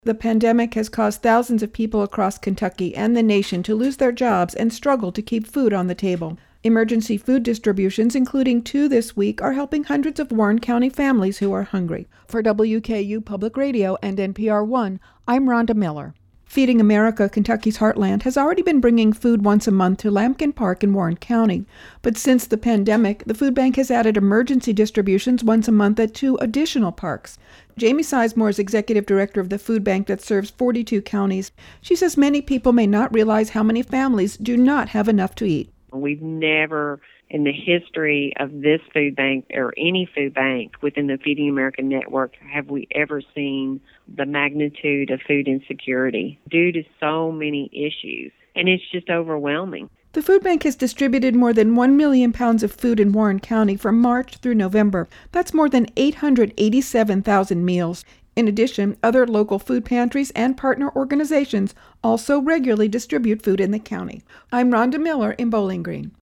The pandemic has caused thousands of people across Kentucky and the nation to lose their jobs and struggle to keep food on the table. Emergency food distributions, including 2 this week, are helping hundreds of Warren County families who are hungry. For WKU Public Radio and NPR One, I'm Rhonda Miller. Feeding America, Kentucky's Heartland, has already been bringing food once a month to Lambkin Park in Warren County. But since the pandemic, the food bank has added emergency distributions once a month at 2 additional parks. Jamie Sizemore is executive director of the food bank that serves 42 counties. She says many people may not realize how many families do not have enough to eat. We've never, in the history of this food bank or any food bank within the Feeding America network, have we ever seen the magnitude of food insecurity due to so many issues. And it's just overwhelming. The food bank has distributed more than 1 million pounds of food in Warren County from March through November. That's more than 887,000 meals. In addition, other local food pantries and partner organizations also regularly distribute food in the county. I'm Rhonda Miller in Bowling Green.